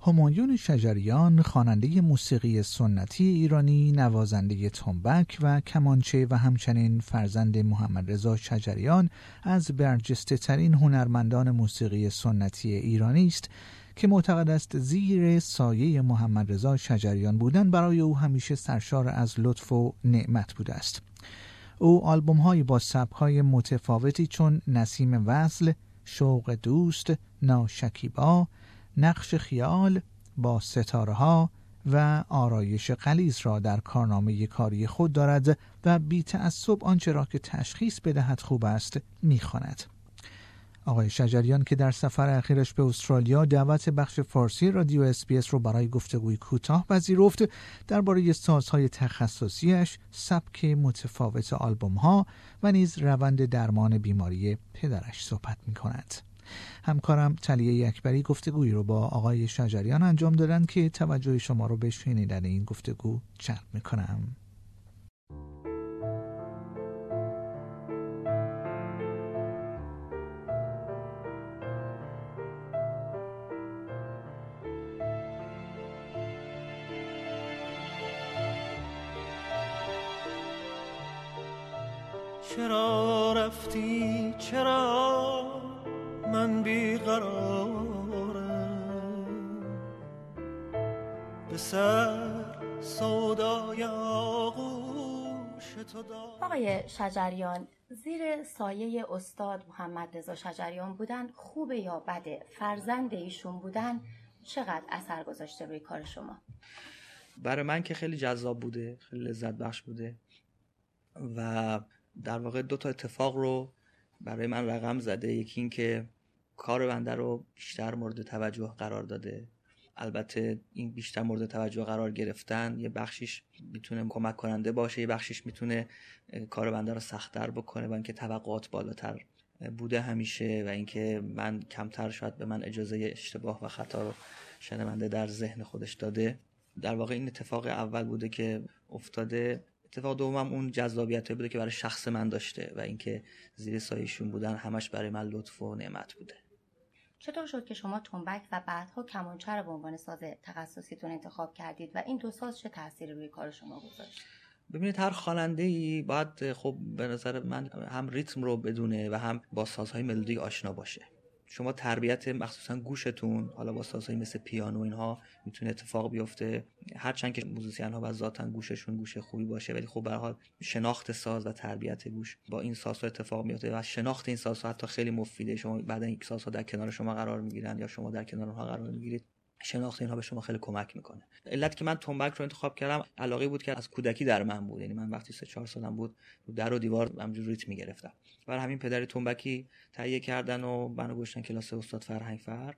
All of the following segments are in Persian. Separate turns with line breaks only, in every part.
همایون شجریان، خواننده موسیقی سنتی ایرانی، نوازنده تنبک و کمانچه و همچنین فرزند محمد رضا شجریان از برجسته ترین هنرمندان موسیقی سنتی ایرانی است که معتقد است زیر سایه محمد رضا شجریان بودن برای او همیشه سرشار از لطف و نعمت بوده است. او آلبوم‌هایی با سبک‌های متفاوتی چون نسیم وصل، شوق دوست، ناشکیبا، نقش خیال، با ستاره‌ها و آرایش غلیظ را در کارنامه کاری خود دارد و بی تعصب آنچه را که تشخیص بدهد خوب است می‌خواند. آقای شجریان که در سفر اخیرش به استرالیا دعوت بخش فارسی رادیو اس‌بی‌اس رو برای گفتگوی کوتاه پذیرفت، درباره سازهای تخصصیش، سبک متفاوت آلبوم‌ها و نیز روند درمان بیماری پدرش صحبت می‌کند. همکارم تلیه اکبری گفتگویی رو با آقای شجریان انجام دادن که توجه شما رو به شنیدن این گفتگو جلب می‌کنم.
چرا رفتی، چرا من بیقرارم، به سر سودای آغوش تو دارم.
آقای شجریان، زیر سایه استاد محمد رضا شجریان بودن خوبه یا بده؟ فرزند ایشون بودن چقدر اثر گذاشته روی کار شما؟
برای من که خیلی جذاب بوده، خیلی لذت بخش بوده و در واقع دو تا اتفاق رو برای من رقم زده. یکی این که کار بنده رو بیشتر مورد توجه قرار داده. البته این بیشتر مورد توجه قرار گرفتن یه بخشیش میتونه کمک کننده باشه، یه بخشیش میتونه کار بنده رو سخت‌تر بکنه و اینکه توقعات بالاتر بوده همیشه و اینکه من کمتر شاید به من اجازه اشتباه و خطا رو شنونده در ذهن خودش داده. در واقع این اتفاق اول بوده که افتاده. اتفاق دومم اون جذابیتی بوده که برای شخص من داشته و اینکه زیر سایه‌شون بودن همش برای من لطف و نعمت بوده.
چطور شد که شما تنبک و بعدها کمانچه رو به عنوان ساز تخصصیتون انتخاب کردید و این دو ساز چه تأثیری روی کار شما گذاشت؟
ببینید هر خواننده‌ای باید خب به نظر من هم ریتم رو بدونه و هم با سازهای ملودی آشنا باشه. شما تربیت مخصوصا گوشتون حالا با سازهایی مثل پیانو اینها میتونه اتفاق بیفته، هرچند که موزیسین ها و ذاتاً گوششون گوش خوبی باشه ولی خب به هر حال شناخت ساز و تربیت گوش با این سازها اتفاق میفته و شناخت این سازها حتی خیلی مفیده. شما بعدن این سازها در کنار شما قرار میگیرن یا شما در کنار اونها قرار میگیرید، شناخت اینها به شما خیلی کمک میکنه. علت که من تنبک رو انتخاب کردم علاقه بود که از کودکی در من بود، یعنی من وقتی 3-4 سالم بود رو در و دیوار همجوری ریتم میگرفتم. برای همین پدر تنبکی تهیه کردن و منو گذاشتن کلاس استاد فرهنگ فر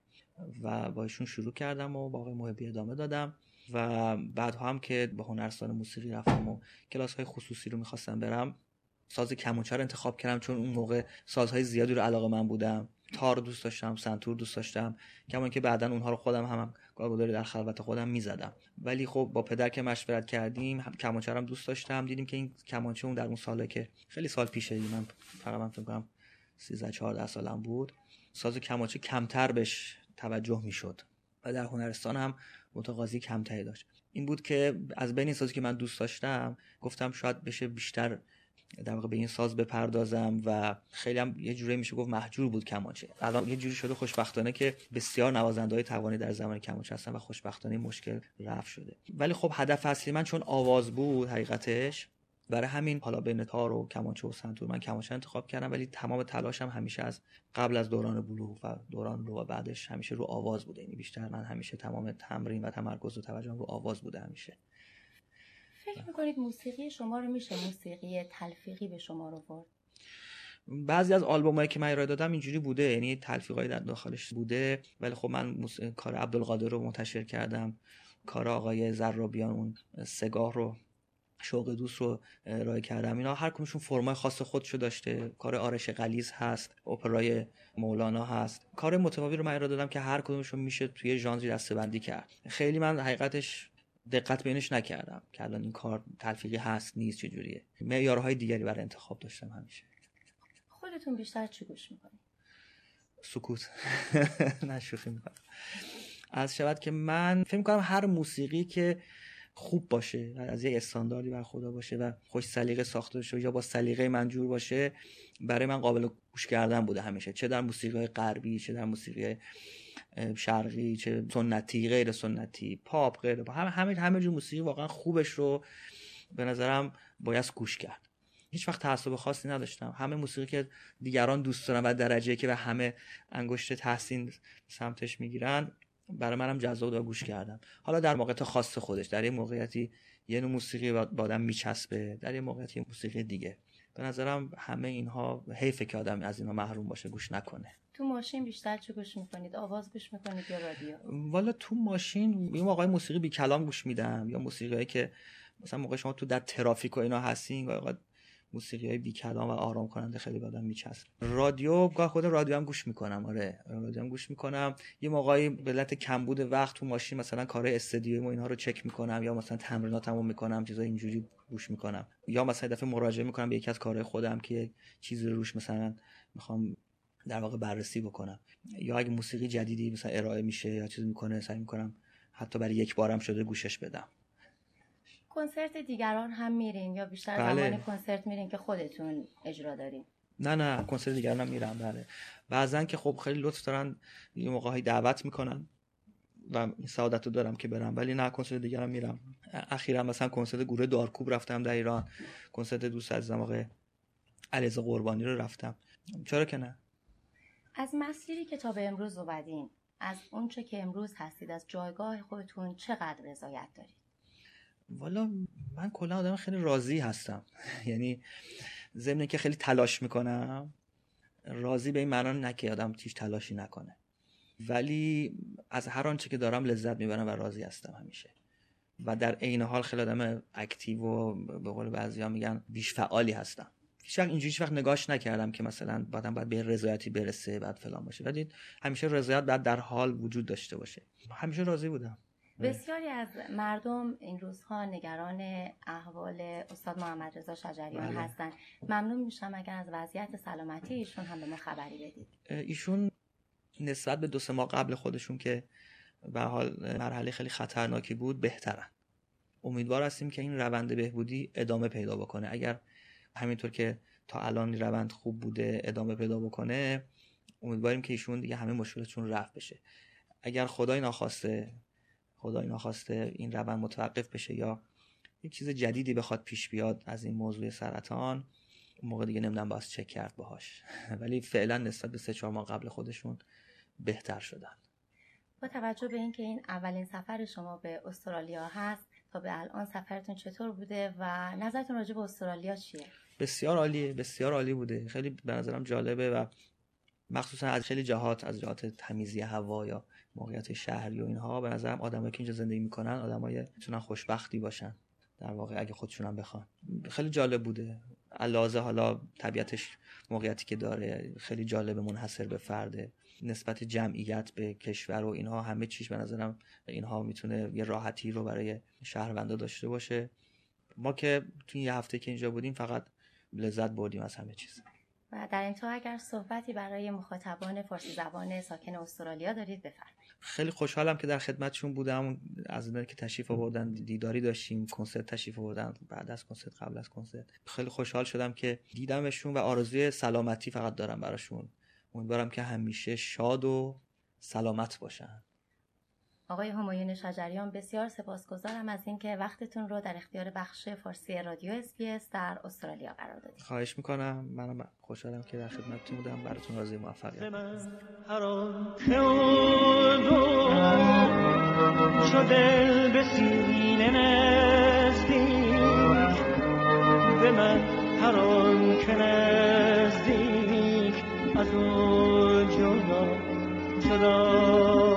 و با ایشون شروع کردم و با آقای محبی ادامه دادم و بعدها هم که به هنرستان موسیقی رفتم و کلاس‌های خصوصی رو می‌خواستم برم، ساز کمانچه رو انتخاب کردم چون اون موقع سازهای زیادی رو علاقه من بودم. تار دوست داشتم، سنتور دوست داشتم، کما که بعدن اونها رو خودم هم گاهی در خلوت خودم میزدم. ولی خب با پدر که مشورت کردیم، کمانچه رو دوست داشتم. دیدیم که این کمانچه اون در اون ساله که خیلی سال پیشه، من فکر کنم 13-14 سالم بود، ساز کمانچه کمتر بهش توجه میشد و در هنرستان هم متقاضی کمتری داشت. این بود که از بین این سازی که من دوست داشتم گفتم شاید بشه بیشتر در واقع به این ساز بپردازم و خیلی هم یه جوری میشه گفت محجور بود کمانچه. الان یه جوری شده خوشبختانه که بسیار نوازنده‌های توانی در زمان کمانچه هستن و خوشبختانه مشکل رفع شده. ولی خب هدف اصلی من چون آواز بود حقیقتش، برای همین حالا بین تار و کمانچه و سنتور من کمانچه انتخاب کردم، ولی تمام تلاشم همیشه از قبل از دوران بلوغ و دوران بلوغ و بعدش همیشه رو آواز بوده. یعنی بیشتر من همیشه تمام تمرین و تمرکز و توجهم رو آواز بوده همیشه.
فکر میکنید موسیقی شما رو میشه موسیقی تلفیقی به شما رو برد؟
بعضی از آلبومایی که من ارائه دادم اینجوری بوده، یعنی تلفیقای در داخلش بوده، ولی خب من کار عبدالقادر رو منتشر کردم، کار آقای زرابیان اون سگاه رو، شوق دوست رو ارائه کردم. اینا هر کدومشون فرمای خاص خودشو داشته. کار آرش غلیظ هست، اپرای مولانا هست، کار متفاوتی رو من ارائه دادم که هر کدومشون میشه توی ژانری دسته‌بندی کرد. خیلی من حقیقتش دقت بینش نکردم که الان این کار تلفیقی هست نیست چجوریه. معیارهای دیگری برای انتخاب داشتم همیشه.
خودتون بیشتر چی گوش میکنید؟
سکوت. نه شوخی میکنم. عرض شود که من فکر می‌کنم هر موسیقی که خوب باشه و از یک استانداردی برخوردار باشه و خوش سلیقه ساخته شده یا با سلیقه منجور باشه، برای من قابل گوش کردن بوده همیشه، چه در موسیقی غربی، چه در موسیقی شرقی، چه سنتی، غیر سنتی، پاپ، غیر پاپ، همه جور موسیقی واقعا خوبش رو به نظرم باید گوش کرد. هیچ وقت تعصب خاصی نداشتم. همه موسیقی که دیگران دوست دارن و درجه‌ای که به همه انگشت تحسین سمتش میگیرن برای منم جذاب و گوش کردم. حالا در موقعیت خاص خودش، در یه موقعیتی یه نوع موسیقی با آدم میچسبه، در یه موقعیتی موسیقی دیگه. به نظرم همه اینها حیفه که آدم از اینها محروم باشه، گوش نکنه.
تو ماشین بیشتر چه گوش میکنید؟ آواز گوش میکنید یا رادیو؟
والا تو ماشین یه موقعی موسیقی بی کلام گوش میدم، یا موسیقیایی که مثلا موقع شما تو در ترافیک و اینا هستین، واقعا موسیقیای بی کلام و آرام کننده خیلی آدم میچسبه. رادیو گاه خود رادیو هم گوش میکنم. آره رادیو هم گوش میکنم. یه موقعی به علت کمبود وقت تو ماشین مثلا کارهای استودیویی و اینها رو چک میکنم، یا مثلا تمریناتمو میکنم، چیزای اینجوری گوش میکنم، یا مثلا دفعه مراجعه میکنم به یکی از کارهای خودم که چیزی رو روش مثلا میخوام در واقع بررسی بکنم، یا اگه موسیقی جدیدی مثلا ارائه میشه یا چیزی میکنه سعی میکنم حتی برای یک بارم شده گوشش بدم.
کنسرت دیگران هم میرین یا بیشتر زمان کنسرت میرین که خودتون اجرا دارین؟
نه کنسرت دیگران هم میرم. بله بعضن که خب خیلی لطف دارن یه موقعی دعوت میکنن و این سعادت رو دارم که برم، ولی نه کنسرت دیگران میرم. اخیرا مثلا کنسرت گروه دارکوب رفتم در ایران، کنسرت دوست عزیزم آقای علیرضا قربانی رو رفتم. چرا که نه.
از مسیری که تا به امروز اومدین، از اونچه که امروز هستید، از جایگاه خودتون چقدر رضایت دارید؟
والا من کلا آدم خیلی راضی هستم. یعنی ضمن که خیلی تلاش میکنم، راضی به این معنا نه که آدم هیچ تلاشی نکنه، ولی از هر آنچه که دارم لذت میبرم و راضی هستم همیشه. و در عین حال خیلی آدم اکتیو و به قول بعضیا میگن بیش فعالی هستم. هیچ وقت نگاش نکردم که مثلا باید به رضایتی برسه بعد فلان باشه، ولی همیشه رضایت بعد در حال وجود داشته باشه. همیشه راضی بودم.
بسیاری از مردم این روزها نگران احوال استاد محمد رضا شجریان هستن. ممنون میشم اگر از وضعیت سلامتی ایشون هم به ما خبری بدید.
ایشون نسبت به 2-3 ماه قبل خودشون که به حال مرحله خیلی خطرناکی بود بهترن. امیدوار هستیم که این روند بهبودی ادامه پیدا بکنه. اگر همینطور که تا الان روند خوب بوده ادامه پیدا بکنه، امیدواریم که ایشون دیگه همه مشکلاتشون رفع بشه. اگر خدای ناخواسته این روند متوقف بشه یا یک چیز جدیدی بخواد پیش بیاد از این موضوع سرطان، اون موقع دیگه نمیدونم باید چک کرد باهاش. ولی فعلا نسبت به 3-4 ماه قبل خودشون بهتر شدن.
با توجه به اینکه این اولین سفر شما به استرالیا هست، تا به الان سفرتون چطور بوده و نظرتون راجع به استرالیا چیه؟
بسیار عالیه، بسیار عالی بوده. خیلی به نظرم جالبه و مخصوصا از خیلی جهات، از جهات تمیزی هوا یا موقعیت شهری و اینها، به نظرم آدمایی که اینجا زندگی میکنن آدمای میتونن خوشبختی باشن در واقع اگه خودشون هم بخوان. خیلی جالب بوده. علاوه حالا طبیعتش، موقعیتی که داره خیلی جالب، منحصر به فرده، نسبت جمعیت به کشور و اینها، همه چیز به نظرم اینها میتونه یه راحتی رو برای شهروندا داشته باشه. ما که تو این هفته که اینجا بودیم فقط لذت بردیم از همه چیز.
و در انتها اگر صحبتی برای مخاطبان فارسی زبان ساکن استرالیا دارید بفرمایید.
خیلی خوشحالم که در خدمتشون بودم. از اونایی که تشریف آوردن دیداری داشتیم، کنسرت تشریف آوردن، بعد از کنسرت، قبل از کنسرت. خیلی خوشحال شدم که دیدمشون و آرزوی سلامتی فقط دارم براشون. امیدوارم که همیشه شاد و سلامت باشن.
آقای همایون شجریان، بسیار سپاسگزارم از اینکه وقتتون رو در اختیار بخش فارسی رادیو SBS در استرالیا قرار دادید.
خواهش میکنم. منم خوشحالم که در خدمتتون بودم. براتون آرزوی موفقیت.
هر آن که چو دل به سینه نزدیک، به من هر آن که نزدیک از او جدا